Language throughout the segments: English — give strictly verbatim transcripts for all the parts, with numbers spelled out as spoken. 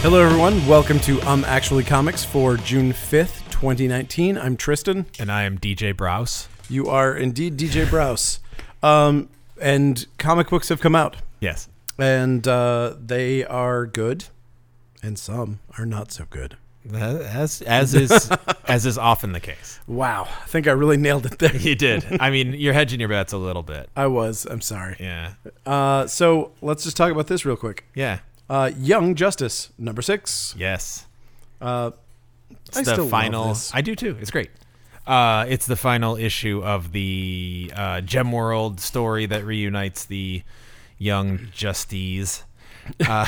Hello, everyone. Welcome to Um Actually Comics for June fifth, twenty nineteen. I'm Tristan. And I am D J Browse. You are indeed D J Browse. Um, and comic books have come out. Yes. And uh, they are good, and some are not so good. As as is as is often the case. Wow. I think I really nailed it there. You did. I mean, you're hedging your bets a little bit. I was. I'm sorry. Yeah. Uh, so let's just talk about this real quick. Yeah. Uh, Young Justice, number six. Yes. Uh, It's I the still final. love this. I do too. It's great. Uh, it's the final issue of the uh, Gem World story that reunites the Young Justies. Uh,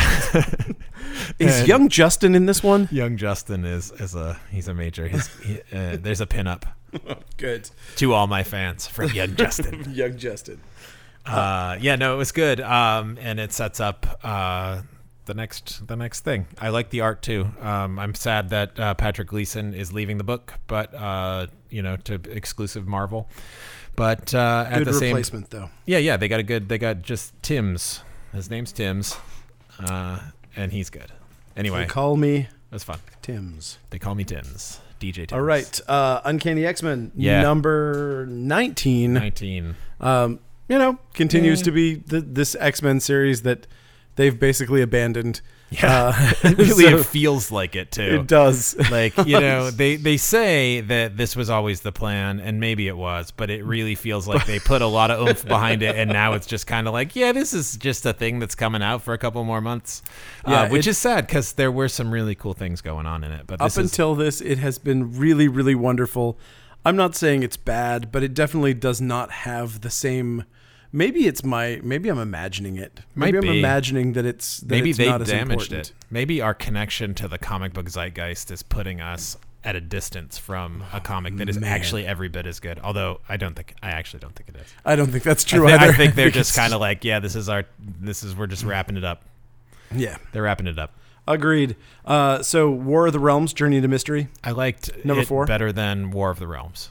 Is and Young Justin in this one? Young Justin is is a he's a major. He's, he, uh, there's a pinup Good. to all my fans from Young Justin. Young Justin. Uh, yeah, no, it was good. Um, and it sets up uh, the next the next thing. I like the art too. Um, I'm sad that uh, Patrick Gleason is leaving the book, but uh, you know, to exclusive Marvel. But uh, at Good the same replacement, though. yeah, yeah, they got a good. They got just Tim's. His name's Tim's, uh, and he's good. Anyway, They call me it was fun. Tim's. They call me Tim's. D J Tim's. All right. Uh, Uncanny X-Men, Yeah. number nineteen. nineteen. Um, you know, continues Yeah. to be the, this X-Men series that they've basically abandoned. Yeah, Uh, it really so it feels like it too. it does. Like, you know, they, they say that this was always the plan, and maybe it was, but it really feels like they put a lot of oomph behind it, and now it's just kind of like, yeah, this is just a thing that's coming out for a couple more months, Yeah, uh, which it- is sad because there were some really cool things going on in it. But Up this is, until this, it has been really, really wonderful. I'm not saying it's bad, but it definitely does not have the same. Maybe it's my. Maybe I'm imagining it. Maybe Might I'm be. imagining that it's. That maybe it's they not as damaged important. it. Maybe our connection to the comic book zeitgeist is putting us at a distance from a comic that is man. actually every bit as good. Although I don't think, I actually don't think it is. I don't think that's I, true thi- either. I think they're just it's- kind of like, yeah, this is our, this is, we're just wrapping it up. Yeah. They're wrapping it up. Agreed. Uh, so, War of the Realms: Journey into Mystery. I liked Number it four? better than War of the Realms.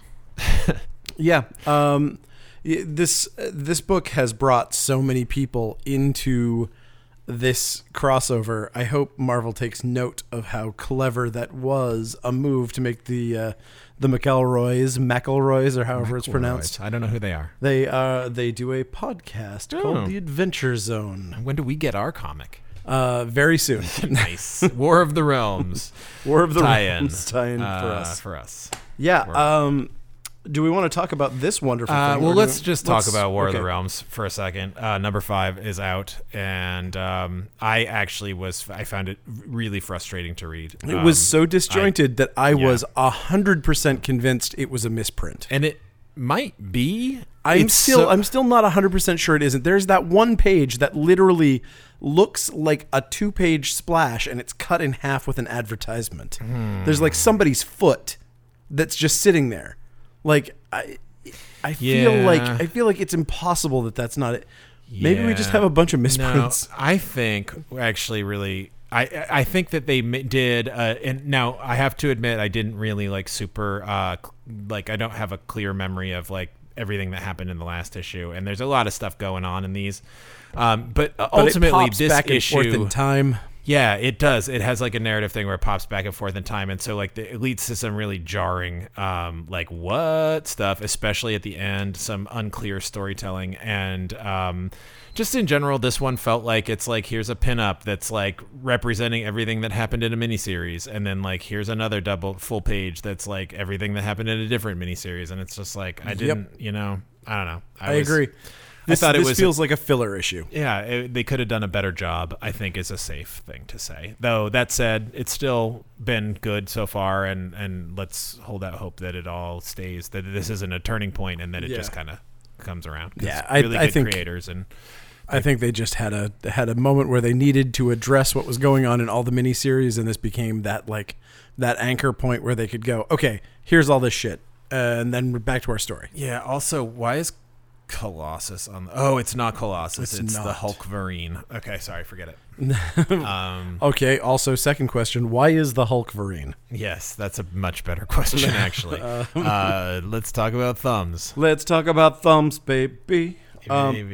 Yeah. Um, y- this this book has brought so many people into this crossover. I hope Marvel takes note of how clever that was a move to make the uh, the McElroys, McElroys, or however it's pronounced. I don't know who they are. They uh they do a podcast Oh. called The Adventure Zone. When do we get our comic? Uh, very soon. Nice. War of the Realms. War of the tie-in. Realms tie-in uh, for us. For us. Yeah. War. Um, do we want to talk about this wonderful Uh, thing? well, or do let's we- just talk let's- about War of okay. the Realms for a second. Uh, number five is out, and um, I actually was, I found it really frustrating to read. It was Um, so disjointed that I yeah. was a hundred percent convinced it was a misprint. and it might be. I'm It's still, so- I'm still not a hundred percent sure it isn't. There's that one page that literally looks like a two-page splash, and it's cut in half with an advertisement. There's like somebody's foot that's just sitting there. Like I, I feel Yeah. like I feel like it's impossible that that's not it. Maybe we just Yeah. have a bunch of No, misprints. I think actually really I I think that they ma- did uh, and now I have to admit I didn't really like super uh cl- like I don't have a clear memory of like everything that happened in the last issue, and there's a lot of stuff going on in these. Um but, uh, But it ultimately pops this back and issue forth in time. yeah, it does. It has like a narrative thing where it pops back and forth in time, and so like the, it leads to some really jarring, um, like what stuff, especially at the end, some unclear storytelling, and um, just in general, this one felt like it's like here's a pinup that's like representing everything that happened in a miniseries, and then like here's another double full page that's like everything that happened in a different miniseries, and it's just like I didn't, you know, I don't know. I, was- agree. This, thought it this was- feels like a filler issue. Yeah, it, they could have done a better job, I think is a safe thing to say. Though, that said, it's still been good so far, and, and let's hold out hope that it all stays, that this isn't a turning point and that it Yeah. just kind of comes around. 'Cause Yeah, I- really I good think- creators. and I think they just had a had a moment where they needed to address what was going on in all the miniseries, and this became that like that anchor point where they could go, okay, here's all this shit, uh, and then we're back to our story. Yeah, also, why is Colossus on the... Oh, it's not Colossus. It's It's, the not. Hulkverine. Okay, sorry, forget it. um, Okay. Also, second question: why is the Hulkverine? yes, that's a much better question, actually. uh, let's talk about thumbs. Let's talk about thumbs, baby. Um, Maybe.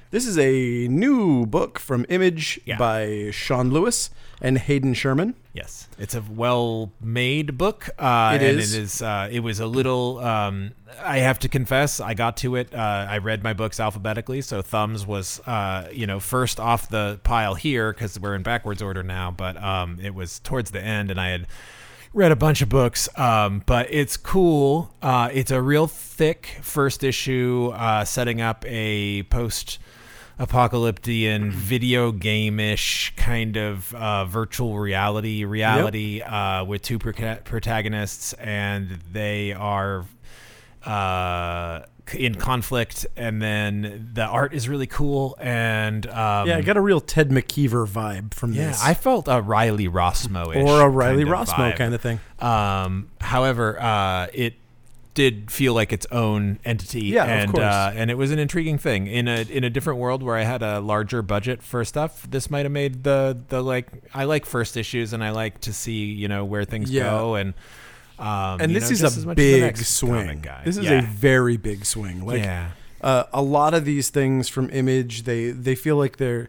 This is a new book from Image Yeah. by Sean Lewis and Hayden Sherman. Yes, it's a well-made book. Uh, It and is. It is. Uh, it was a little. Um, I have to confess, I got to it. Uh, I read my books alphabetically, so Thumbs was, uh, you know, first off the pile here because we're in backwards order now. But um, it was towards the end, and I had read a bunch of books. Um, but it's cool. Uh, it's a real thick first issue, uh, setting up a post. Apocalyptic video game-ish kind of uh, virtual reality reality yep. uh, with two pro- protagonists, and they are uh, in conflict. And then the art is really cool, and um, Yeah, I got a real Ted McKeever vibe from yeah, this. I felt a Riley Rossmo or a Riley kind of Rossmo vibe. kind of thing. Um, however, uh, it. did feel like its own entity, yeah, and of course. Uh, and it was an intriguing thing in a in a different world where I had a larger budget for stuff. This might have made the the like I like first issues, and I like to see you know where things Yeah. go, and um, and you this know, is just as a much as the big next swing. comic guy. This is yeah. a very big swing. Like yeah, uh, a lot of these things from Image, they they feel like they're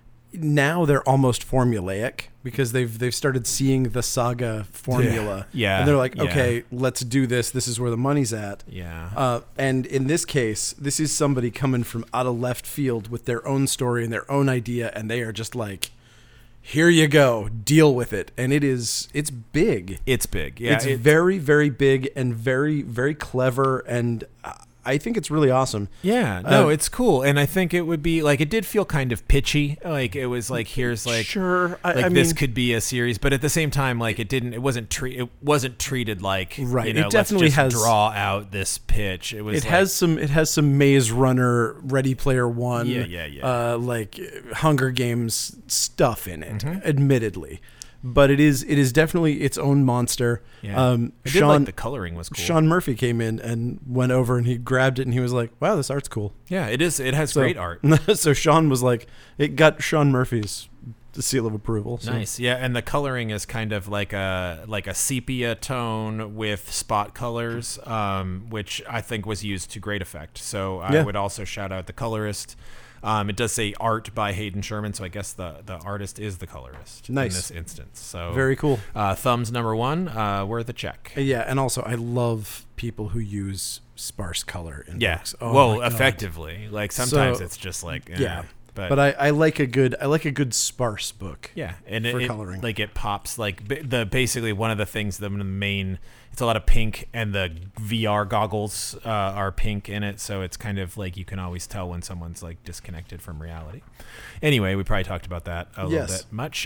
now they're almost formulaic because they've they've started seeing the saga formula. Yeah. And they're like, Yeah. okay, let's do this. This is where the money's at. yeah. Uh, and in this case, this is somebody coming from out of left field with their own story and their own idea, and they are just like, here you go, deal with it. And it is, it's big. It's big. Yeah, it's it- very, very big and very, very clever. And I think it's really awesome. Yeah, no, Uh, it's cool, and I think it would be like it did feel kind of pitchy. Like it was like here's like Sure, I- like I this mean- could be a series, but at the same time, like it didn't. It wasn't treat. It wasn't treated like Right, You it know, definitely let's just has- draw out this pitch. It was. It like, has some. It has some Maze Runner, Ready Player One, Yeah, yeah, yeah. Uh, like Hunger Games stuff in it. Mhm. Admittedly, but it is. It is definitely its own monster. Yeah. Um, I did Sean like the coloring was cool. Sean Murphy came in and went over and he grabbed it and he was like, "Wow, this art's cool." Yeah, it is. It has So- great art. so Sean was like, it got Sean Murphy's seal of approval. So. Nice, yeah, and the coloring is kind of like a like a sepia tone with spot colors, um, which I think was used to great effect. So I Yeah. would also shout out the colorist. Um, it does say art by Hayden Sherman, so I guess the, the artist is the colorist Nice. in this instance. So Very cool. Uh, thumbs number one, uh, worth a check. Yeah, and also I love people who use sparse color in Yeah, books. Oh well, my God. effectively. Like sometimes So- it's just like eh, Yeah. but, But I, I like a good I like a good sparse book. yeah, and it, for it- coloring. like it pops like b- the basically one of the things the, the main it's a lot of pink and the V R goggles uh, are pink in it, so it's kind of like you can always tell when someone's like disconnected from reality. Anyway, we probably talked about that a Yes. little bit much.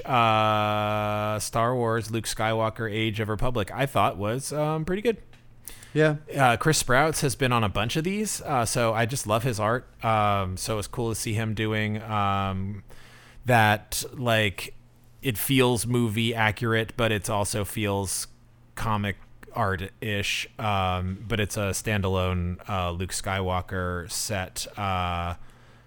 Uh, Star Wars, Luke Skywalker, Age of Republic, I thought was um, pretty good. Yeah. Uh, Chris Sprouts has been on a bunch of these, uh, so I just love his art. Um, so it's cool to see him doing um, that. Like, it feels movie accurate, but it also feels comic art-ish. Um, but it's a standalone uh, Luke Skywalker set. Uh,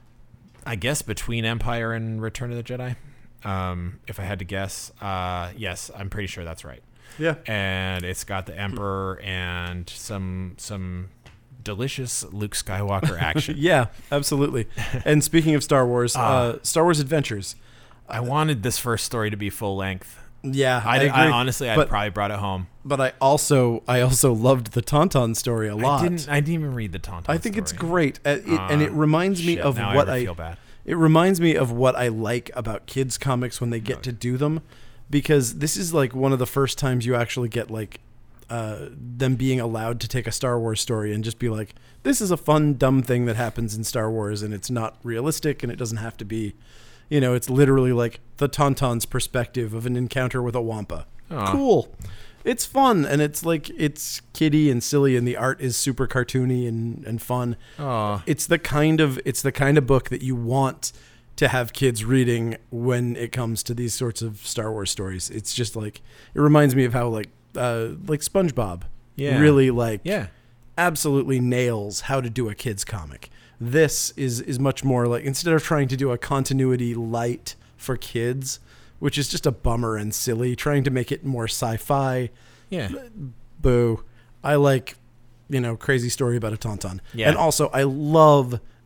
I guess between Empire and Return of the Jedi. Um, if I had to guess, uh, yes, I'm pretty sure that's right. Yeah. And it's got the Emperor and some some delicious Luke Skywalker action. Yeah, absolutely. And speaking of Star Wars, uh, Uh, Star Wars Adventures. I wanted this first story to be full length. Yeah, I, I, agree. I honestly, I but, probably brought it home. but I also I also loved the Tauntaun story a lot. I didn't. I didn't even read the Tauntaun. I think it's story. great, uh, it, and it Uh, reminds me Shit, of now what I, I. feel bad. It reminds me of what I like about kids comics when they get to do them, because this is like one of the first times you actually get like uh, them being allowed to take a Star Wars story and just be like, this is a fun dumb thing that happens in Star Wars, and it's not realistic, and it doesn't have to be, you know, it's literally like the Tauntaun's perspective of an encounter with a Wampa. Aw. Cool. It's fun, and it's like it's kiddie and silly, and the art is super cartoony and, and fun. Oh, It's the kind of it's the kind of book that you want to have kids reading when it comes to these sorts of Star Wars stories. It's just like it reminds me of how like uh, like SpongeBob Yeah. really like yeah. absolutely nails how to do a kids comic. This is is much more like, instead of trying to do a continuity light for kids, which is just a bummer and silly, trying to make it more sci-fi. Yeah. Boo. I like, you know, crazy story about a Tauntaun. Yeah. And also I love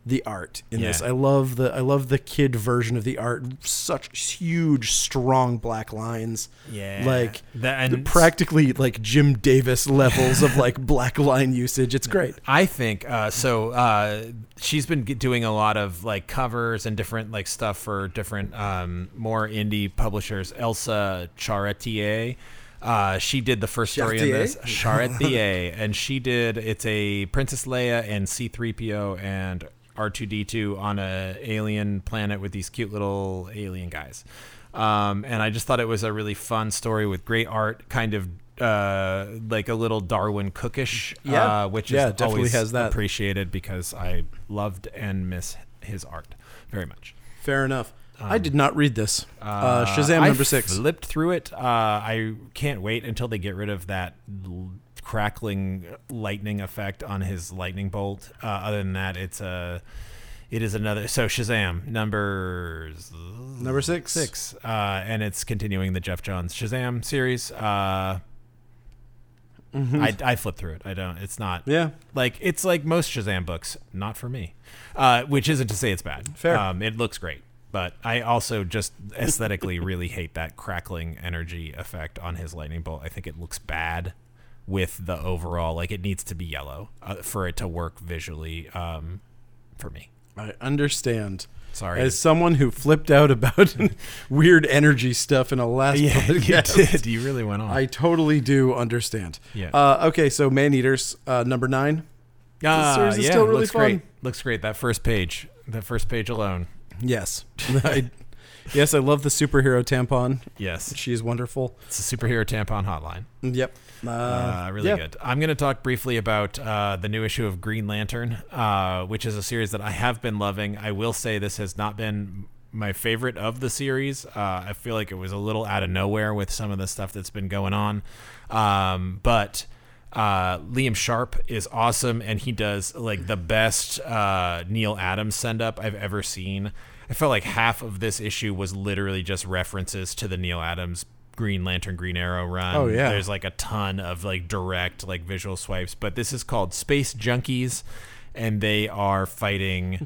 the art in Yeah. this. I love the I love the kid version of the art. Such huge, strong black lines. Yeah. Like that, and practically like Jim Davis levels of like black line usage. It's great. I think uh, so. Uh, she's been g- doing a lot of like covers and different like stuff for different um, more indie publishers. Elsa Charretier. Uh, she did the first story in this, Charretier, and she did, it's a Princess Leia and C three P O and R two D two on a alien planet with these cute little alien guys. Um, and I just thought it was a really fun story with great art, kind of uh, like a little Darwin Cookish, Yeah. uh, which Yeah, is definitely always has that. appreciated because I loved and miss his art very much. Fair enough. I did not read this. Uh, Shazam I number six. flipped through it. Uh, I can't wait until they get rid of that l- crackling lightning effect on his lightning bolt. Uh, other than that, it's a, it is another. So Shazam number Number six. six, uh, and it's continuing the Jeff Johns Shazam series. Uh, I I flipped through it. I don't. It's not. Yeah. Like it's like most Shazam books, not for me. Uh, which isn't to say it's bad. Fair. Um, it looks great. But I also just aesthetically really hate that crackling energy effect on his lightning bolt. I think it looks bad with the overall, like it needs to be yellow uh, for it to work visually um, for me. I understand. Sorry. As someone who flipped out about weird energy stuff in a last yeah, you podcast, did. You really went on. I totally do understand. Yeah. Uh, okay, so Man Eaters, uh, number nine. Ah, series is yeah, still really looks fun. great. Looks great. That first page, that first page alone. Yes. I, yes, I love the superhero tampon. Yes. She's wonderful. It's a superhero tampon hotline. Yep. Uh, Uh, really yeah. good. I'm going to talk briefly about uh, the new issue of Green Lantern, uh, which is a series that I have been loving. I will say this has not been my favorite of the series. Uh, I feel like it was a little out of nowhere with some of the stuff that's been going on. Um, but uh, Liam Sharp is awesome, and he does like the best uh, Neil Adams send-up I've ever seen. I felt like half of this issue was literally just references to the Neil Adams Green Lantern, Green Arrow run. Oh, yeah. There's like a ton of like direct like visual swipes, but this is called Space Junkies, and they are fighting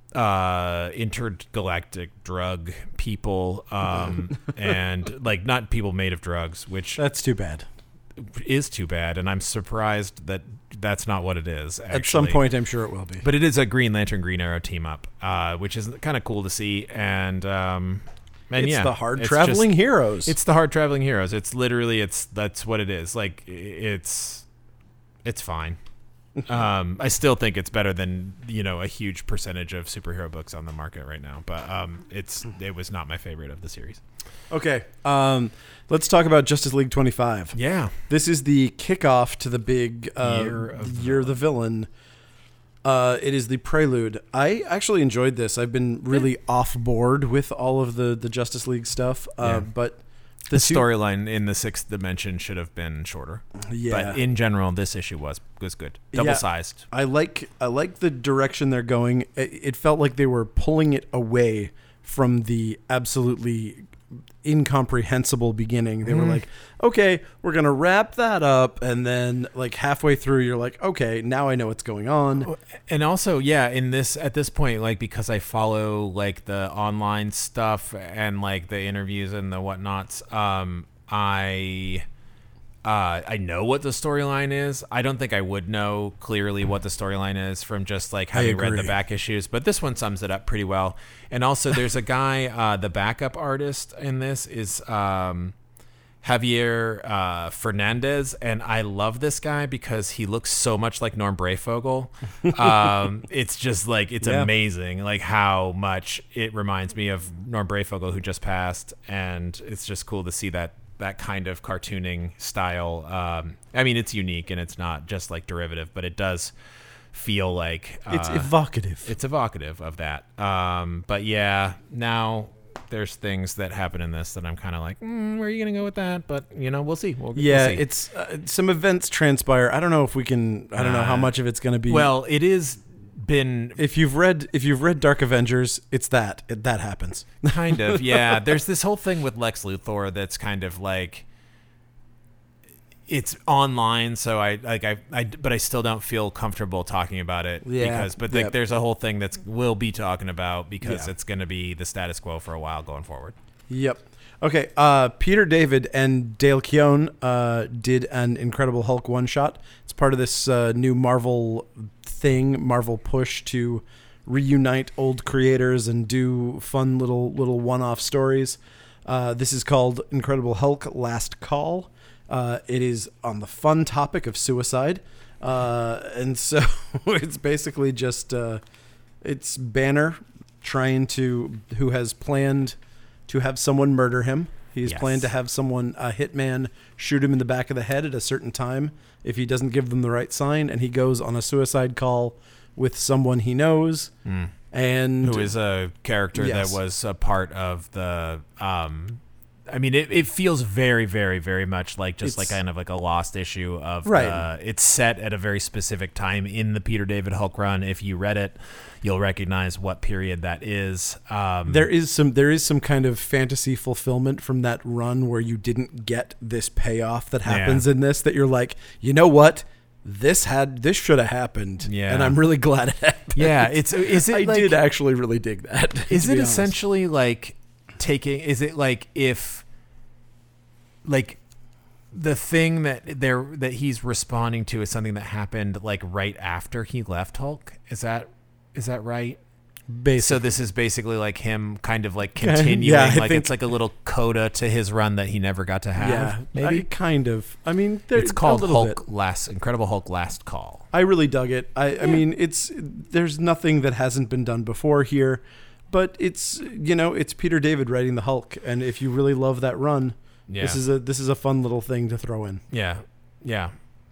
uh, intergalactic drug people, um, and like not people made of drugs, which That's too bad. is too bad. And I'm surprised that that's not what it is. Actually. At some point, I'm sure it will be. But it is a Green Lantern, Green Arrow team up, uh, which is kind of cool to see. And um, and it's yeah, the hard it's traveling just- heroes. It's the hard traveling heroes. It's literally it's that's what it is. Like i- it's it's fine. um, I still think it's better than you know a huge percentage of superhero books on the market right now. But um, it's it was not my favorite of the series. Okay. Um, let's talk about Justice League twenty-five. Yeah, This is the kickoff to the big uh, Year of the Year of the Villain. Uh, it is the prelude. I actually enjoyed this. I've been really off board with all of the, the Justice League stuff. Uh, Yeah. But the two- storyline in the sixth dimension should have been shorter. Yeah. But in general, this issue was was good, double Yeah. sized. I like I like the direction they're going. It, it felt like they were pulling it away from the absolutely incomprehensible beginning. They were like, okay, we're gonna wrap that up, and then like halfway through, you're like, okay, now I know what's going on. And also, yeah, in this at this point, like because I follow like the online stuff and like the interviews and the whatnots, um, I uh, I know what the storyline is. I don't think I would know clearly what the storyline is from just like having read the agree. back issues, but this one sums it up pretty well. And also, there's a guy, uh, the backup artist in this is um, Javier uh, Fernandez, and I love this guy because he looks so much like Norm Brayfogle. Um, it's just like it's Yeah. amazing, like how much it reminds me of Norm Brayfogle, who just passed, and it's just cool to see that that kind of cartooning style. Um, I mean, it's unique and it's not just like derivative, but it does feel like uh, It's evocative. it's evocative of that. Um, but yeah, now there's things that happen in this that I'm kind of like, mm, where are you going to go with that? But, you know, we'll see. We'll, we'll yeah, see. it's uh, some events transpire. I don't know if we can. I don't know how Uh, much of it's going to be. Well, it is been if you've read if you've read Dark Avengers, it's that it, that happens. kind of, yeah. There's this whole thing with Lex Luthor that's kind of like, it's online, so I like I, I but I still don't feel comfortable talking about it Yeah, because but like yep. there's a whole thing that's we'll be talking about because Yeah. it's going to be the status quo for a while going forward. Yep. Okay. Uh, Peter David and Dale Keown uh, did an Incredible Hulk one shot. It's part of this uh, new Marvel thing, Marvel push to reunite old creators and do fun little little one-off stories. Uh, this is called Incredible Hulk Last Call. Uh, it is on the fun topic of suicide, uh, and so it's basically just uh, it's Banner trying to who has planned to have someone murder him. He's Yes. planned to have someone, a hitman, shoot him in the back of the head at a certain time if he doesn't give them the right sign, and he goes on a suicide call with someone he knows. Mm. And Who is a character Yes. that was a part of the um I mean it, it feels very very very much like just It's- like kind of like a lost issue of Right. uh, it's set at a very specific time in the Peter David Hulk run. If you read it, you'll recognize what period that is. Um there is some there is some kind of fantasy fulfillment from that run where you didn't get this payoff that happens Yeah. in this, that you're like, you know what? This had this should have happened. Yeah. And I'm really glad it happened. yeah, it's is it I like, did actually really dig that. to Is be it honest. essentially like taking? Is it like if, like, the thing that they're that he's responding to is something that happened like right after he left Hulk? Is that is that right? Basically. So this is basically like him kind of like Yeah, continuing, I like think- it's like a little coda to his run that he never got to have. Yeah, maybe I, kind of. I mean, there, it's called a little Hulk bit. Last Incredible Hulk Last Call. I really dug it. I, I mean, it's there's nothing that hasn't been done before here, but it's you know it's Peter David writing the Hulk, and if you really love that run, Yeah, this is a this is a fun little thing to throw in. yeah, yeah.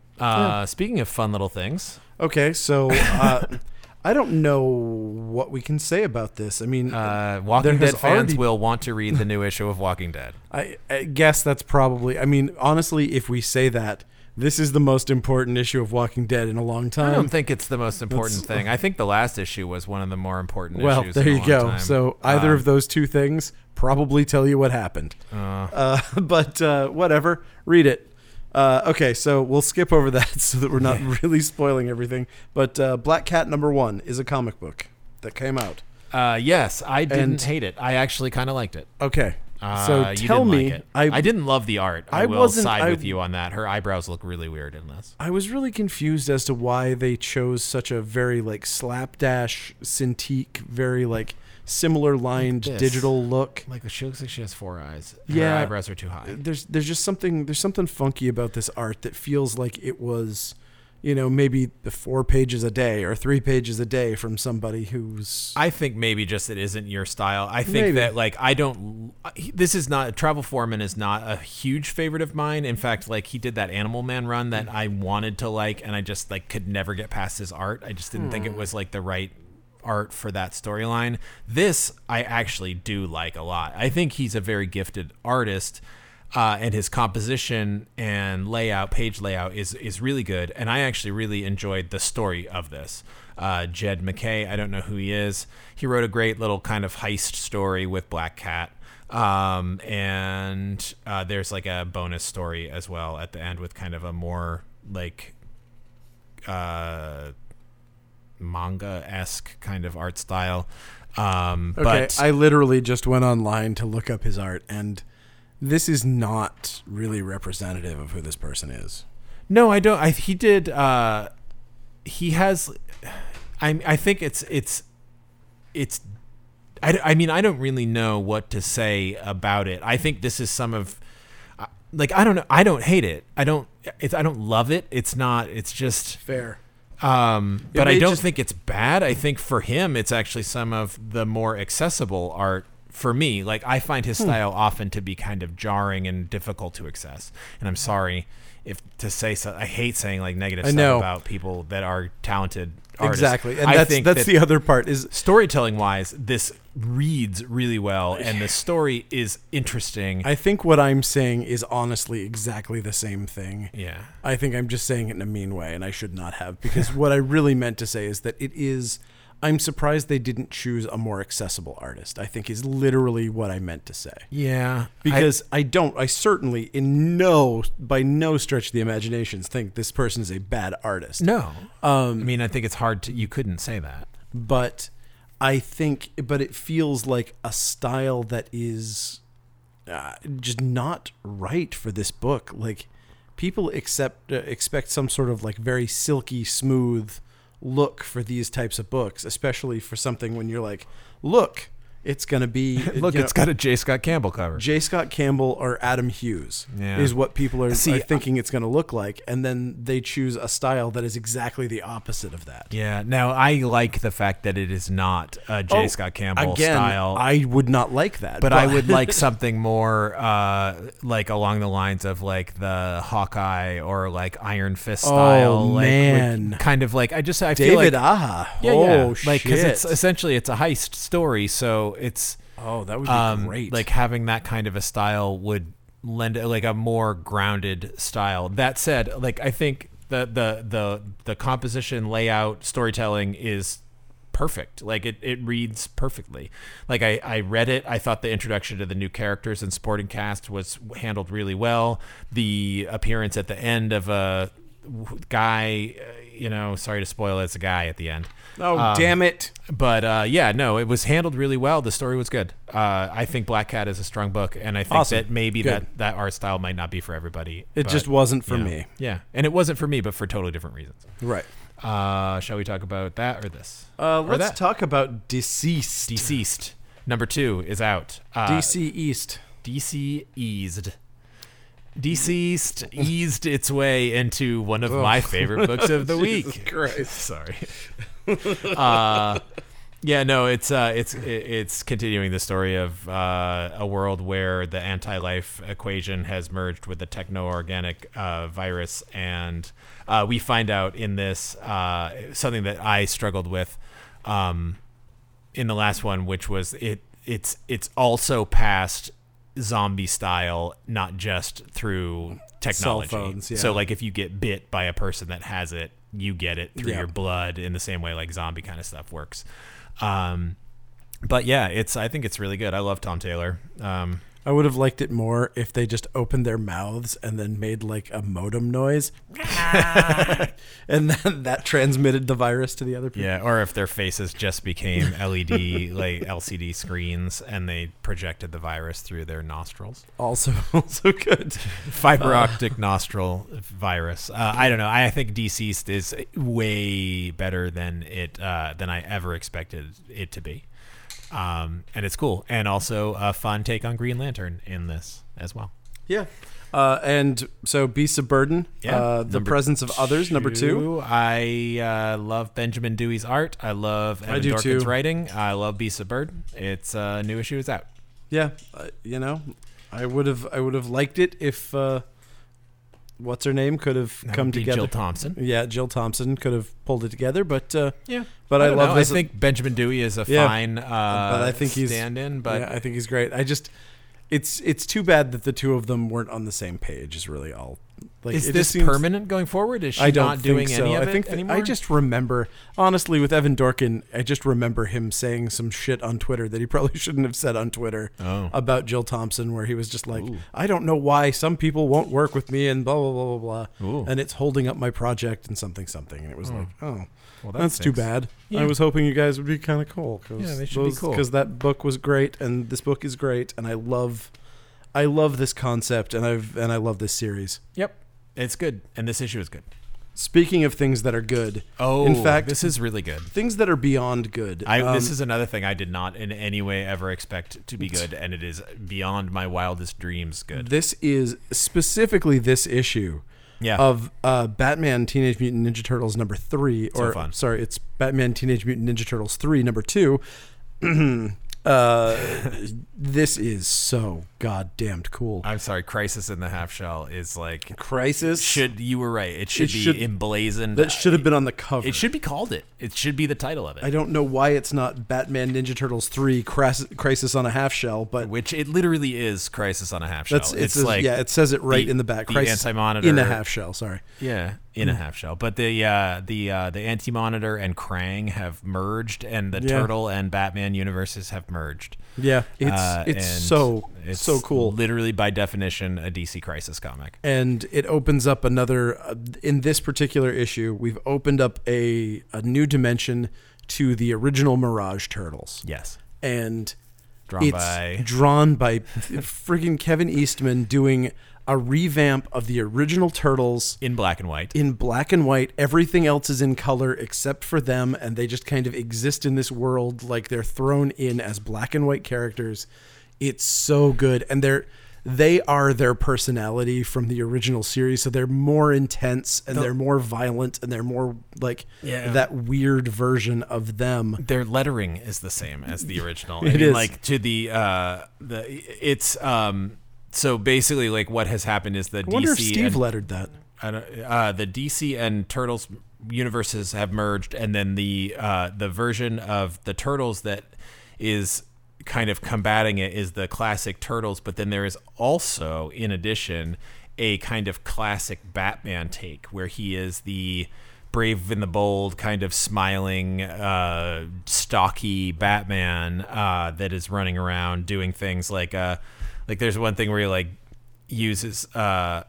Uh, Speaking of fun little things, Okay, so uh, I don't know what we can say about this. I mean, uh, Walking there has Dead fans already- will want to read the new issue of Walking Dead. I, I guess that's probably. I mean, honestly, if we say that, this is the most important issue of Walking Dead in a long I time. don't think it's the most important That's- thing. I think the last issue was one of the more important Well, issues. there in a you long go. time. So either Um, of those two things probably tell you what happened. uh, Uh, but uh, whatever, read it. Uh, okay, so we'll skip over that so that we're not really spoiling everything. But uh, Black Cat number one is a comic book that came out. uh, yes, I didn't And- hate it. I actually kind of liked it. Okay, Uh, so you tell didn't me, like it. I I didn't love the art. I, I will wasn't- side I- with you on that. Her eyebrows look really weird in this. I was really confused as to why they chose such a very like slapdash Cintiq, very like similar lined this. digital look. Like she looks like she has four eyes. Her Yeah. eyebrows are too high. There's there's just something there's something funky about this art that feels like it was, you know, maybe the four pages a day or three pages a day from somebody who's I think maybe just it isn't your style. I think Maybe. that like I don't. This is not Travel Foreman is not a huge favorite of mine. In fact, like he did that Animal Man run that I wanted to like, and I just like could never get past his art. I just didn't think it was like the right art for that storyline. This I actually do like a lot. I think he's a very gifted artist. Uh, and his composition and layout, page layout, is is really good. And I actually really enjoyed the story of this. Uh, Jed MacKay, I don't know who he is. He wrote a great little kind of heist story with Black Cat. Um, and uh, there's like a bonus story as well at the end with kind of a more like uh, manga-esque kind of art style. Um, Okay, but I literally just went online to look up his art, and this is not really representative of who this person is. No, I don't. I, he did. Uh, he has. I. I think it's. It's. It's. I, I mean, I don't really know what to say about it. I think this is some of. uh, Like I don't know. I don't hate it. I don't. It's. I don't love it. It's not. It's just. Fair. Um, but I may don't just- think it's bad. I think for him, it's actually some of the more accessible art. For me, like I find his style often to be kind of jarring and difficult to access. And I'm sorry if to say so. I hate saying like negative I stuff know. about people that are talented artists. Exactly, and I that's think that's that the other part is storytelling wise, this reads really well, and the story is interesting. I think what I'm saying is honestly exactly the same thing. yeah. I think I'm just saying it in a mean way, and I should not have, because what I really meant to say is that it is I'm surprised they didn't choose a more accessible artist, I think is literally what I meant to say. Yeah. Because I, I don't, I certainly in no, by no stretch of the imaginations think this person is a bad artist. No. Um, I mean, I think it's hard to, you couldn't say that. But I think, but it feels like a style that is uh, just not right for this book. Like people accept, uh, expect some sort of like very silky, smooth look for these types of books, especially for something when you're like, look, it's going to be... Look, it's know, got a J. Scott Campbell cover. J. Scott Campbell or Adam Hughes yeah. is what people are, See, are thinking it's going to look like. And then they choose a style that is exactly the opposite of that. Yeah. Now, I like the fact that it is not a J. Oh, Scott Campbell again, style. I would not like that. But, but I would like something more uh, like along the lines of like the Hawkeye or like Iron Fist style. Oh, like, man. Like, kind of like, I just, I David feel like... Aha. Yeah, oh, yeah. shit. Like, because it's essentially, it's a heist story, so it's... Oh, that would be um, great. Like having that kind of a style would lend like a more grounded style. That said, like I think the the the the composition, layout, storytelling is perfect. Like it, it reads perfectly. Like I, I read it. I thought the introduction to the new characters and supporting cast was handled really well. The appearance at the end of a guy, you know, sorry to spoil it, it's a guy at the end. Oh, um, damn it. But uh, yeah, no, it was handled really well. The story was good. Uh, I think Black Cat is a strong book, and I think Awesome. that maybe Good. that, that art style might not be for everybody. It but, just wasn't for you know, me. Yeah, and it wasn't for me, but for totally different reasons. Right. Uh, shall we talk about that or this? Uh, Or let's that? talk about Deceased. Deceased. Number two is out. Uh, D C East. D C eased. Deceased eased its way into one of my favorite books of the Jesus week. Christ. Sorry. uh, yeah, no, it's uh, it's it's continuing the story of uh, a world where the anti-life equation has merged with the techno-organic uh, virus, and uh, we find out in this uh, something that I struggled with um, in the last one, which was it. It's it's also past zombie style, not just through technology. Cell phones, yeah. So like if you get bit by a person that has it, you get it through Yeah. your blood in the same way like zombie kind of stuff works. Um, but yeah, it's I think it's really good. I love Tom Taylor. Um, I would have liked it more if they just opened their mouths and then made like a modem noise. And then that transmitted the virus to the other people. yeah, or if their faces just became L E D like L C D screens and they projected the virus through their nostrils. Also, also good. Fiber optic nostril virus. Uh, I don't know. I think Deceased is way better than it uh, than I ever expected it to be, um, and it's cool. And also a fun take on Green Lantern in this as well. Yeah. Uh, and so Beasts of Burden, Yeah. uh, The Number Presence of Others, number two. I uh, love Benjamin Dewey's art. I love Evan I do Dorkin's too. writing. I love Beasts of Burden. It's a uh, new issue is out. Yeah, uh, you know, I would have I would have liked it if uh, what's her name could have That come would be together. Jill Thompson. Yeah, Jill Thompson could have pulled it together, but uh, Yeah, but I, don't love know. this. I think Benjamin Dewey is a Yeah. fine uh, But I think he's- stand-in, but yeah, I think he's great. I just it's it's too bad that the two of them weren't on the same page. Is really all. Like, is it this just seems- permanent going forward? Is she I don't not doing think so. any of I think it that- anymore? I just remember, honestly, with Evan Dorkin, I just remember him saying some shit on Twitter that he probably shouldn't have said on Twitter Oh. about Jill Thompson, where he was just like, Ooh. I don't know why some people won't work with me and blah, blah, blah, blah, blah. Ooh. And it's holding up my project and something, something. And it was Oh. like, oh, Well, that that's too stinks. bad. Yeah. I was hoping you guys would be kind of cool. Cause Yeah, they should be cool. Because that book was great and this book is great. And I love, I love this concept and I've, and I love this series. Yep, it's good, and this issue is good. Speaking of things that are good, Oh, in fact, this is really good. things that are beyond good. I, Um, this is another thing I did not in any way ever expect to be good, and it is beyond my wildest dreams good. This is specifically this issue Yeah. of uh, Batman Teenage Mutant Ninja Turtles number three, So or fun. sorry, it's Batman Teenage Mutant Ninja Turtles three number two. uh, this is so goddamned cool. I'm sorry, Crisis in the Half Shell is like Crisis should you were right. It should It be should- emblazoned. that should have been on the cover. It should be called it. It should be the title of it. I don't know why it's not Batman Ninja Turtles three Cras- Crisis on a Half Shell, but Which it literally is Crisis on a Half Shell. that's it's it's like yeah, it says it right the- in the back. the Crisis anti-monitor in a half shell. Sorry. Yeah. in a half shell. But the uh, the uh, the Anti-Monitor and Krang have merged, and the Yeah. Turtle and Batman universes have merged. Yeah, it's Uh, it's and so it's so cool. Literally, by definition, a D C Crisis comic. And it opens up another uh, in this particular issue. We've opened up a a new dimension to the original Mirage Turtles, Yes, and drawn it's by drawn by friggin' Kevin Eastman doing a revamp of the original Turtles in black and white. in black and white. Everything else is in color except for them, and they just kind of exist in this world like they're thrown in as black and white characters. It's so good, and they're they are their personality from the original series, so they're more intense and they're more violent and they're more like Yeah. that weird version of them. Their lettering is the same as the original. I It mean, is. like to the uh, the it's um. So basically, like what has happened is the I wonder D C if Steve and, lettered that. I don't, uh, the D C and Turtles universes have merged, and then the uh, the version of the Turtles that is kind of combating it is the classic Turtles. But then there is also, in addition, a kind of classic Batman take where he is the brave and the bold, kind of smiling, uh, stocky Batman uh, that is running around doing things like uh, like there's one thing where he like uses. Uh,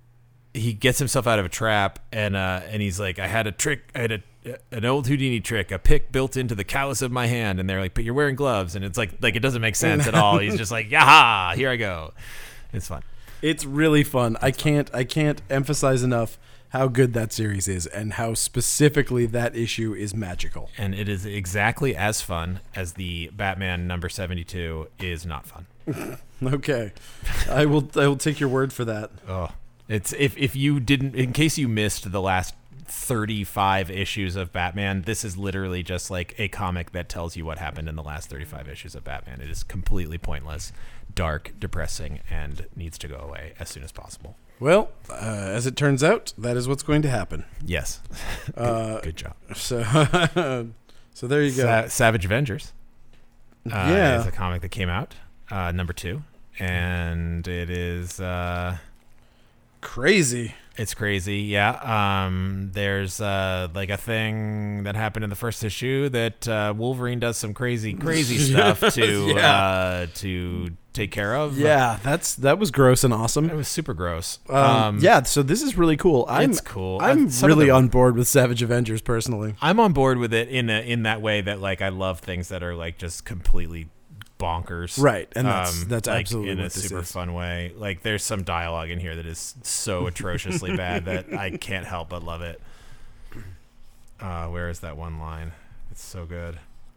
he gets himself out of a trap, and uh, and he's like, I had a trick, I had a, an old Houdini trick, a pick built into the callus of my hand, and they're like, but you're wearing gloves, and it's like like it doesn't make sense at all. He's just like, yaha, here I go. It's fun. It's really fun. I can't I can't emphasize enough how good that series is and how specifically that issue is magical. And it is exactly as fun as the Batman number seventy-two is not fun. Okay. I will I will take your word for that. Oh, it's if if you didn't, in case you missed the last thirty-five issues of Batman, this is literally just like a comic that tells you what happened in the last thirty-five issues of Batman. It is completely pointless, dark, depressing, and needs to go away as soon as possible. Well, uh, as it turns out, that is what's going to happen. Yes. good, Uh, good job. So so there you go. Sa- Savage Avengers. Uh, Yeah. is a comic that came out, uh, number two, and it is. Uh, Crazy. It's crazy, yeah. Um, there's uh, like a thing that happened in the first issue that uh, Wolverine does some crazy, crazy stuff to Yeah. uh, to take care of. Yeah, that's that was gross and awesome. It was super gross. Um, yeah, so this is really cool. I'm it's cool. I'm Uh, some of really them- on board with Savage Avengers personally. I'm on board with it in a, in that way that like I love things that are like just completely bonkers, Right, and that's- that's like, absolutely in a what this super is. fun way. Like there's some dialogue in here that is so atrociously bad that I can't help but love it. Uh, where is that one line? It's so good.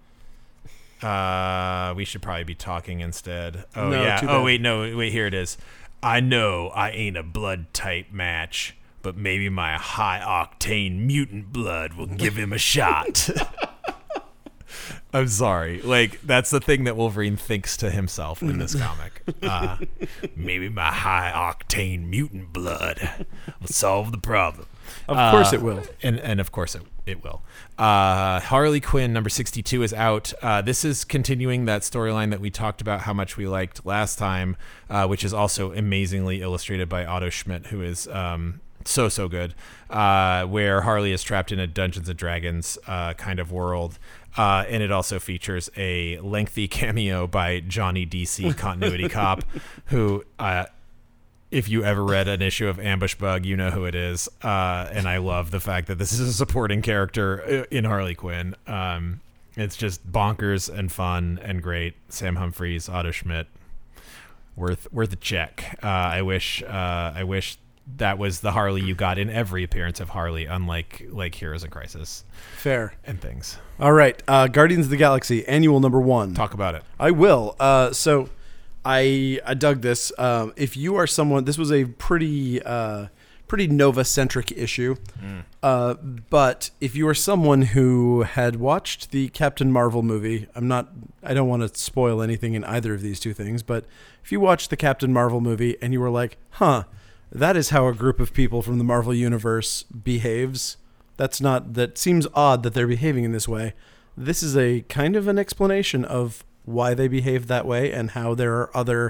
Uh, we should probably be talking instead. Oh No, yeah. too Oh bad. wait, no, wait. Here it is. I know I ain't a blood type match, but maybe my high octane mutant blood will give him a shot. I'm sorry. Like, that's the thing that Wolverine thinks to himself in this comic. Uh, maybe my high octane mutant blood will solve the problem. Of course Uh, it will. And and of course it, it will. Uh, Harley Quinn number sixty-two is out. Uh, this is continuing that storyline that we talked about how much we liked last time, uh, which is also amazingly illustrated by Otto Schmidt, who is um, so, so good, uh, where Harley is trapped in a Dungeons and Dragons uh, kind of world. Uh, and it also features a lengthy cameo by Johnny D C, Continuity Cop, who, uh, if you ever read an issue of Ambush Bug, you know who it is. Uh, and I love the fact that this is a supporting character in Harley Quinn. Um, it's just bonkers and fun and great. Sam Humphries, Otto Schmidt, worth worth a check. Uh, I wish uh, I wish that was the Harley you got in every appearance of Harley, unlike like Heroes in Crisis Fair. and things. All right, uh, Guardians of the Galaxy annual number one. Talk about it. I will. Uh, so I I dug this. Um, if you are someone, this was a pretty uh, pretty Nova centric issue. Mm. Uh, but if you are someone who had watched the Captain Marvel movie, I'm not. I don't want to spoil anything in either of these two things. But if you watched the Captain Marvel movie and you were like, huh. That is how a group of people from the Marvel Universe behaves. That's not, that seems odd that they're behaving in this way. This is a kind of an explanation of why they behave that way and how there are other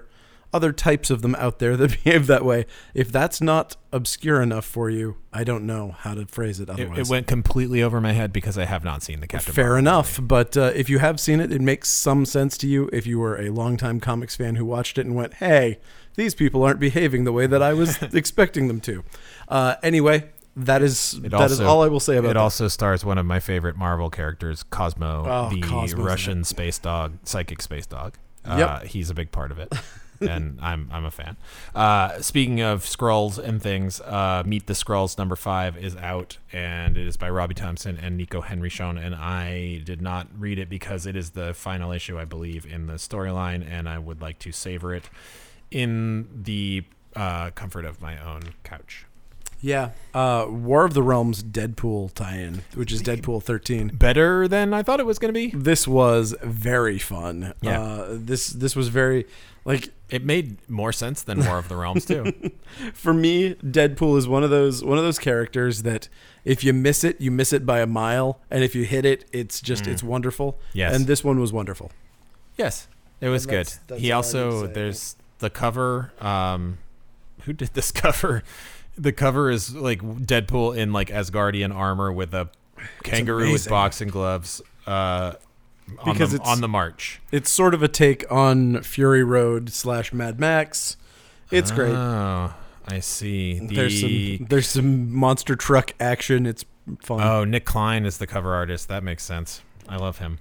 other types of them out there that behave that way. If that's not obscure enough for you, I don't know how to phrase it otherwise. It, it went completely over my head because I have not seen the Captain Fair Marvel enough, movie. but uh, if you have seen it, it makes some sense to you if you were a longtime comics fan who watched it and went, hey, these people aren't behaving the way that I was expecting them to. Uh, anyway, that is It that also, is all I will say about it. It that. also stars one of my favorite Marvel characters, Cosmo, Oh, the Cosmo's in Russian it. space dog, psychic space dog. Uh, Yep. He's a big part of it. And I'm I'm a fan. Uh, speaking of Skrulls and things, uh, Meet the Skrulls number five is out, and it is by Robbie Thompson and Nico Henrichon. And I did not read it because it is the final issue, I believe, in the storyline, and I would like to savor it in the uh, comfort of my own couch. Yeah, uh, War of the Realms Deadpool tie-in, which is Deadpool thirteen. Better than I thought it was going to be. This was very fun. Yeah. Uh, this this was very like It made more sense than War of the Realms too. for me. Deadpool is one of those one of those characters that if you miss it, you miss it by a mile, and if you hit it, it's just it's wonderful. Yes. And this one was wonderful. Yes, it was And good. that's- that's He all I need to also say. there's the cover. Um, who did this cover? The cover is like Deadpool in like Asgardian armor with a kangaroo with amazing. boxing gloves. Uh, on Because the, it's- on the march. It's sort of a take on Fury Road slash Mad Max. It's great. Oh, I see. The, There's some there's some monster truck action. It's fun. Oh, Nick Klein is the cover artist. That makes sense. I love him.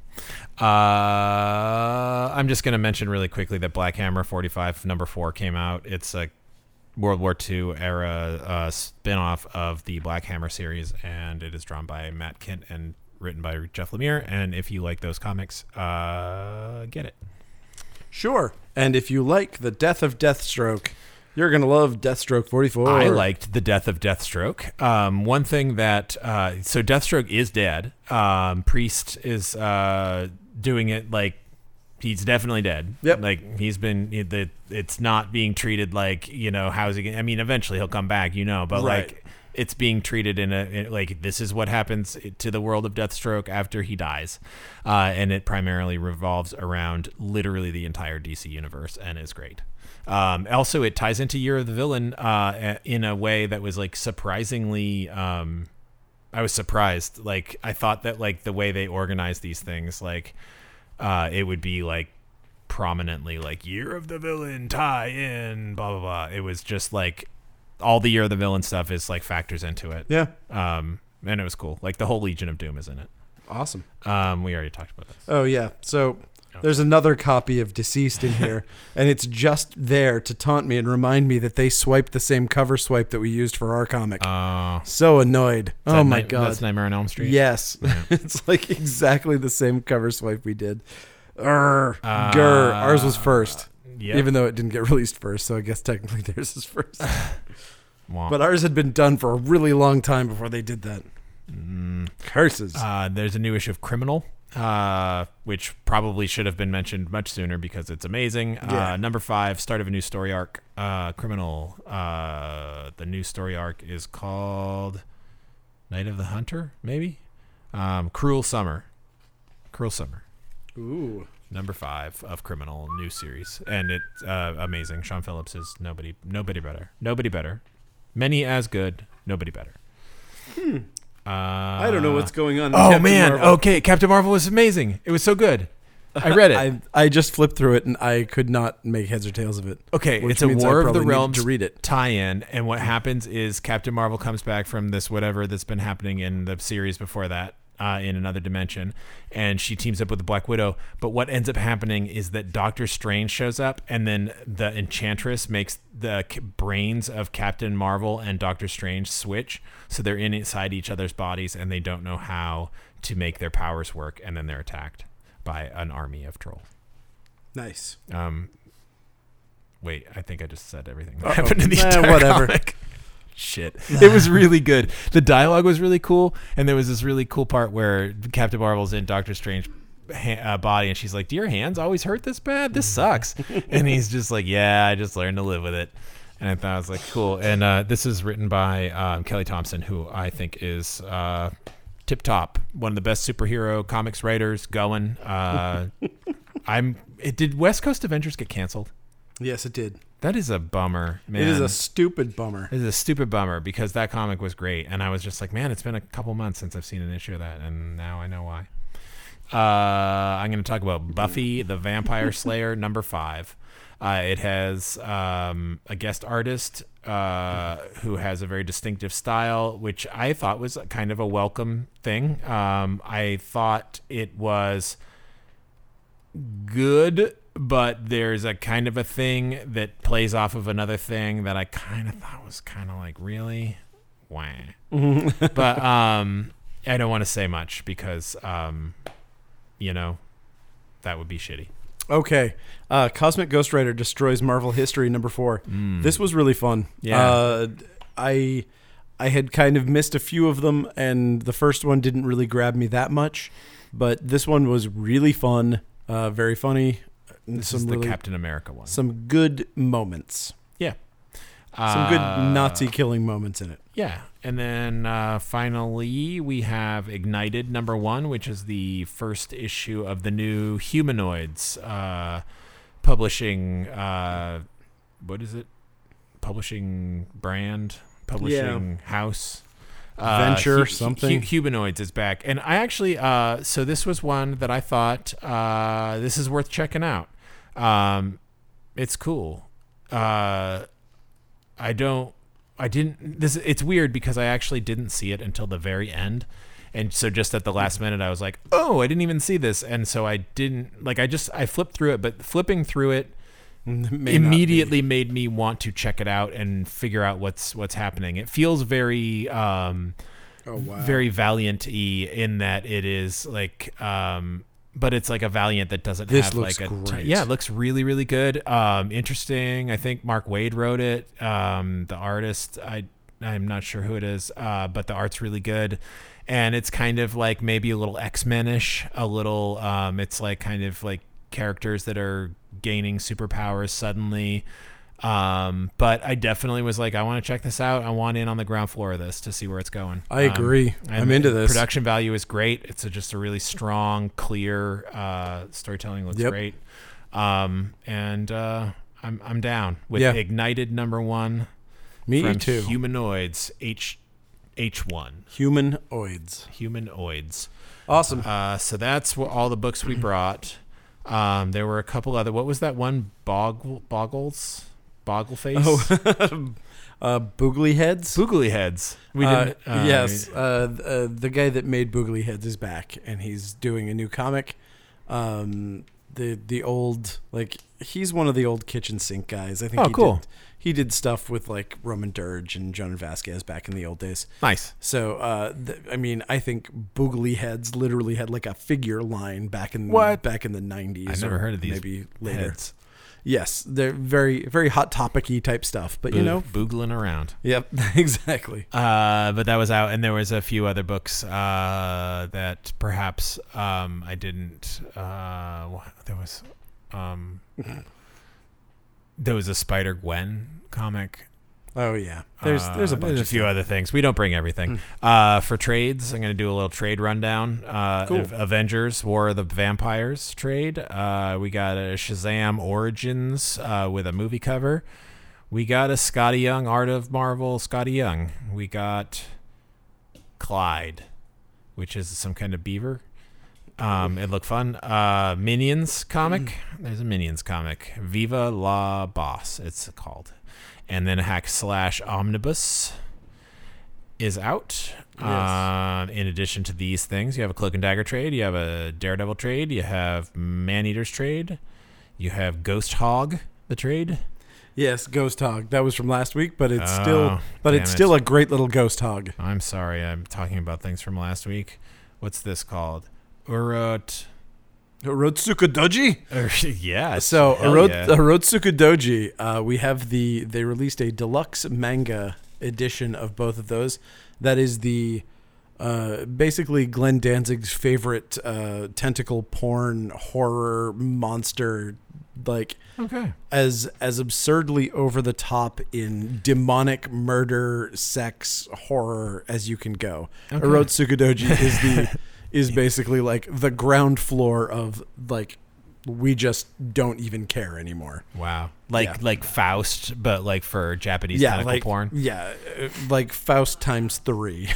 Uh, I'm just going to mention really quickly that Black Hammer forty-five number four came out. It's a World War Two era uh, spin-off of the Black Hammer series, and it is drawn by Matt Kent and written by Jeff Lemire. And if you like those comics, uh, get it. Sure. And if you like the death of Deathstroke, you're gonna love Deathstroke forty-four. I liked the death of Deathstroke. Um, one thing that uh, so Deathstroke is dead. Um, Priest is uh, doing it like he's definitely dead. Yep. Like he's been. The it's not being treated like you know how's he? Gonna, I mean, eventually he'll come back, you know, but Right. like it's being treated in a in, like this is what happens to the world of Deathstroke after he dies, uh, and it primarily revolves around literally the entire D C universe and is great. Um, also, it ties into Year of the Villain uh, in a way that was like surprisingly. Um, I was surprised. Like I thought that like the way they organize these things, like uh, it would be like prominently like Year of the Villain tie in blah blah blah. It was just like all the Year of the Villain stuff is like factors into it. Yeah. Um, and it was cool. Like the whole Legion of Doom is in it. Awesome. Um, we already talked about this. Oh yeah. So there's another copy of Deceased in here, and it's just there to taunt me and remind me that they swiped the same cover swipe that we used for our comic. Uh, So annoyed. is Oh that my Night- god. That's Nightmare on Elm Street. Yes. It's like exactly the same cover swipe we did. Urgh. Grr. Ours was first. Yep. Even though it didn't get released first, so I guess technically theirs is first. Womp. But ours had been done for a really long time before they did that. Curses. Uh, there's a new issue of Criminal, uh, which probably should have been mentioned much sooner because it's amazing. Yeah. Uh, number five, start of a new story arc. Uh, Criminal. Uh, the new story arc is called Night of the Hunter, maybe? Um, Cruel Summer. Cruel Summer. Ooh. Number five of Criminal, new series. And it's uh, amazing. Sean Phillips is nobody nobody better. Nobody better. Many as good. Nobody better. Hmm. Uh, I don't know what's going on. in Oh Captain man, Marvel. okay, Captain Marvel was amazing. It was so good. I read it. I, I just flipped through it and I could not make heads or tails of it. okay, which it's a means I War of the probably need Realms to read it. tie-in, and what happens is Captain Marvel comes back from this whatever that's been happening in the series before that, uh, in another dimension, and she teams up with the Black Widow. But what ends up happening is that Doctor Strange shows up, and then the Enchantress makes the c- brains of Captain Marvel and Doctor Strange switch, so they're in inside each other's bodies, and they don't know how to make their powers work, and then they're attacked by an army of trolls. Nice. Um, wait, I think I just said everything that Uh-oh. happened in the Eh, entire whatever. comic. Shit, it was really good. The dialogue was really cool, and there was this really cool part where Captain Marvel's in Doctor Strange's ha- uh, body, and she's like, "Do your hands always hurt this bad? This sucks." And he's just like, "Yeah, I just learned to live with it." And I thought it was like cool. And uh, this is written by um, Kelly Thompson, who I think is uh, tip top, one of the best superhero comics writers going. Uh, I'm. It, did West Coast Avengers get canceled? Yes, it did. That is a bummer, man. It is a stupid bummer. It is a stupid bummer because that comic was great, and I was just like, man, it's been a couple months since I've seen an issue of that, and now I know why. Uh, I'm going to talk about Buffy the Vampire Slayer number five. Uh, it has um, a guest artist uh, who has a very distinctive style, which I thought was kind of a welcome thing. Um, I thought it was good, but there's a kind of a thing that plays off of another thing that I kind of thought was kind of like, really? Wah. But um, I don't want to say much because, um, you know, that would be shitty. Okay. Uh, Cosmic Ghost Rider Destroys Marvel History number four. Mm. This was really fun. Yeah. Uh, I I had kind of missed a few of them, and the first one didn't really grab me that much, but this one was really fun, uh, very funny. This some is the really, Captain America one. Some good moments. Yeah. Some good Uh, Nazi killing moments in it. Yeah. And then uh, finally, we have Ignited number one, which is the first issue of the new Humanoids uh, publishing. Uh, what is it? Publishing brand? Publishing yeah. house? Uh, Venture, hu- something. Hu- Humanoids is back. And I actually, uh, so this was one that I thought uh, this is worth checking out. Um, it's cool. Uh, I don't, I didn't, this, it's weird because I actually didn't see it until the very end. And so just at the last minute, I was like, oh, I didn't even see this. And so I didn't, like, I just, I flipped through it, but flipping through it immediately made me want to check it out and figure out what's, what's happening. It feels very, um, oh, wow. very Valiant-y in that it is like, um, but it's like a Valiant that doesn't this have looks like a great. T- yeah, it looks really really good. Um, interesting. I think Mark Waid wrote it. Um, the artist, I I'm not sure who it is, uh, but the art's really good, and it's kind of like maybe a little X-Men-ish, a little. Um, it's like kind of like characters that are gaining superpowers suddenly. Um, but I definitely was like, I want to check this out. I want in on the ground floor of this to see where it's going. I agree. Um, I'm into this. Production value is great. It's a, just a really strong, clear uh, storytelling. Looks yep. great. Um, and uh, I'm I'm down with yeah. Ignited number one. Me from too. Humanoids H H one. Humanoids. Humanoids. Awesome. Uh, so that's what all the books we brought. Um, there were a couple other. What was that one? Boggle Boggles. Boggleface? Oh, uh, Boogly Heads? Boogly Heads. We uh, didn't, uh, yes, uh, uh, the guy that made Boogly Heads is back, and he's doing a new comic. Um, the the old, like, he's one of the old kitchen sink guys. I think oh, he cool. Did, he did stuff with, like, Roman Dirge and John Vasquez back in the old days. Nice. So, uh, th- I mean, I think Boogly Heads literally had, like, a figure line back in, what? back in the nineties. I've never heard of these maybe later. heads. Yes, they're very, very hot topic-y type stuff, but Bo- you know, boogling around. Yep, exactly. Uh, but that was out, and there was a few other books uh, that perhaps um, I didn't. Uh, there was, um, there was a Spider Gwen comic. Oh yeah, there's there's a uh, bunch. There's a of few stuff. other things. We don't bring everything. Mm. Uh, for trades, I'm going to do a little trade rundown. Uh, Cool. of Avengers: War of the Vampires trade. Uh, we got a Shazam Origins uh, with a movie cover. We got a Scotty Young Art of Marvel. Scotty Young. We got Clyde, which is some kind of beaver. Um, it looked fun. Uh, Minions comic. Mm. There's a Minions comic. Viva la Boss. It's called. And then Hack Slash Omnibus is out. Yes. Uh, in addition to these things, you have a Cloak and Dagger trade. You have a Daredevil trade. You have Man-Eater's trade. You have Ghost Hog, the trade. Yes, Ghost Hog. That was from last week, but it's Oh, still, but damn it's it. still a great little Ghost Hog. I'm sorry. I'm talking about things from last week. What's this called? Urot. Orotsuka Doji. yeah. So hell Orot- yeah. Orotsuka Doji. Uh, we have the. They released a deluxe manga edition of both of those. That is the. Uh, basically Glenn Danzig's favorite uh, tentacle porn horror monster, like Okay. as as absurdly over the top in demonic murder, sex, horror as you can go. Okay. Orotsuka Doji is the is basically like the ground floor of like We just don't even care anymore. Wow. Like Yeah. like Faust, but like for Japanese Yeah, tentacle like porn. yeah, uh, like Faust times three.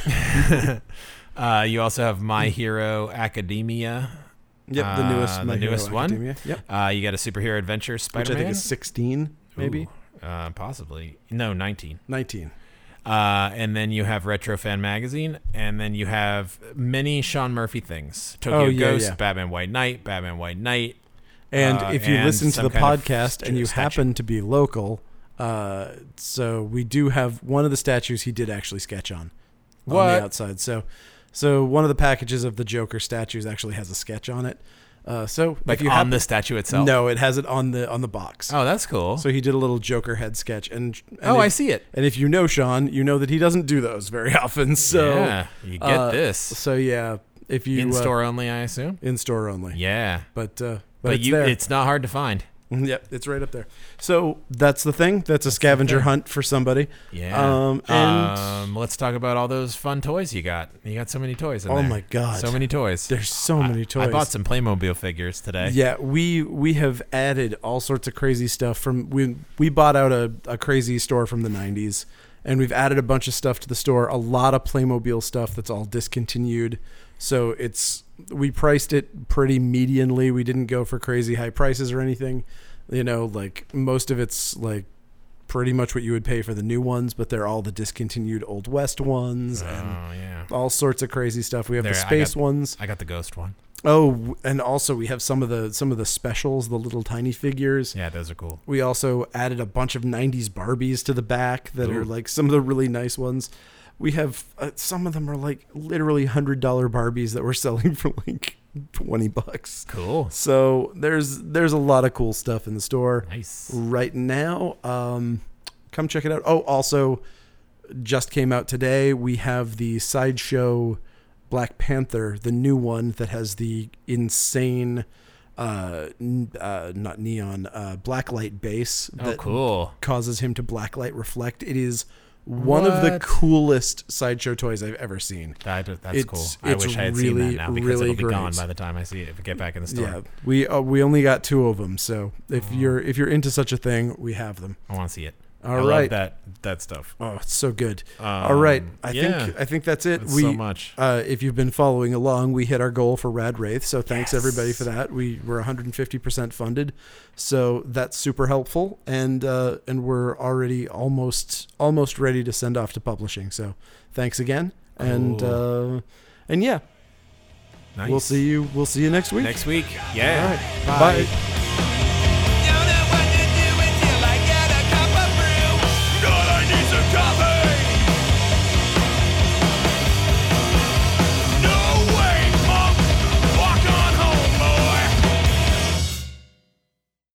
Uh, you also have My Hero Academia. Yep, the newest, Uh, My the Hero newest one. Academia. Yep, Uh, you got a Superhero Adventure which Spider-Man. I think is sixteen, maybe Ooh, uh, possibly. No, nineteen. nineteen. Uh, and then you have Retro Fan Magazine, and then you have many Sean Murphy things: Tokyo Oh, yeah, Ghost, yeah. Batman White Knight, Batman White Knight. And uh, if you and listen to some the kind of podcast and you statue. happen to be local, uh, so we do have one of the statues he did actually sketch on, on What? the outside. So, so one of the packages of the Joker statues actually has a sketch on it. Uh, so like if you on happen, the statue itself. no, it has it on the on the box. Oh, that's cool. So he did a little Joker head sketch, and, and oh, if, I see it. And if you know Sean, you know that he doesn't do those very often. So yeah, you get uh, this So yeah, if you in uh, store only, I assume. in store only. Yeah, But uh, but, but, it's you, there. it's not hard to find. Yep, it's right up there. So that's the thing. That's a scavenger thing. hunt for somebody. Yeah. Um, and um, let's talk about all those fun toys you got. You got so many toys in oh there. my god, So many toys. there's so many toys. I bought some Playmobil figures today. Yeah, we we have added all sorts of crazy stuff from we we bought out a, a crazy store from the nineties, and we've added a bunch of stuff to the store. A lot of Playmobil stuff that's all discontinued. So it's we priced it pretty medianly. We didn't go for crazy high prices or anything. You know, like most of it's like pretty much what you would pay for the new ones, but they're all the discontinued Old West ones Oh and yeah. all sorts of crazy stuff. We have There, the I space got- ones. I got the Ghost one. Oh, and also we have some of the some of the specials, the little tiny figures. Yeah, those are cool. We also added a bunch of nineties Barbies to the back that Ooh. are like some of the really nice ones. We have uh, some of them are like literally one hundred dollars Barbies that we're selling for like twenty bucks. Cool. So there's there's a lot of cool stuff in the store Nice. right now. Um, come check it out. Oh, also just came out today. We have the Sideshow Black Panther, the new one that has the insane, uh, n- uh not neon, uh, blacklight base Oh, that cool. causes him to blacklight reflect. It is one of the What? coolest Sideshow toys I've ever seen. That, that's It's- cool. I it's wish I had seen really, that now because really it'll be gone great. by the time I see it. If I get back in the store, Yeah, we uh, we only got two of them, so if Oh. you're if you're into such a thing, we have them. I want to see it. All I right. love that that stuff. Oh, it's so good. Um, All right, I yeah, think I think that's it. that's we so much. Uh, if you've been following along, we hit our goal for Rad Wraith, so thanks Yes. everybody for that. We were one hundred fifty percent funded, so that's super helpful, and uh, and we're already almost almost ready to send off to publishing. So thanks again, and uh, and yeah, Nice. we'll see you we'll see you next week. next week. Yeah. All right, bye.